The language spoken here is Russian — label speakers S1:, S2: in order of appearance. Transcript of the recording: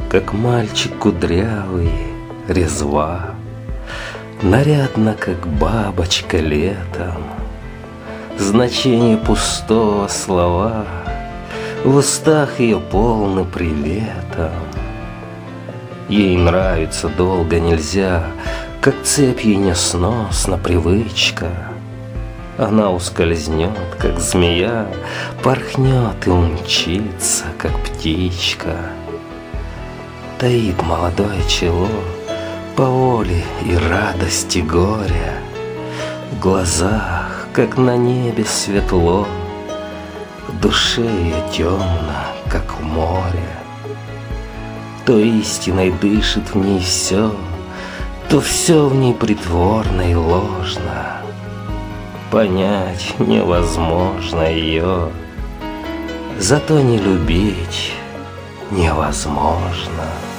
S1: Как мальчик кудрявый, резва, нарядно, как бабочка летом. Значение пустого слова в устах ее полны приветом. Ей нравится долго нельзя, как цепь ей несносна привычка. Она ускользнет, как змея, порхнет и умчится, как птичка. Таит молодое чело по воле и радости горя. В глазах, как на небе светло, в душе ее темно, как в море. То истиной дышит в ней все, то все в ней притворно и ложно. Понять невозможно ее, зато не любить невозможно.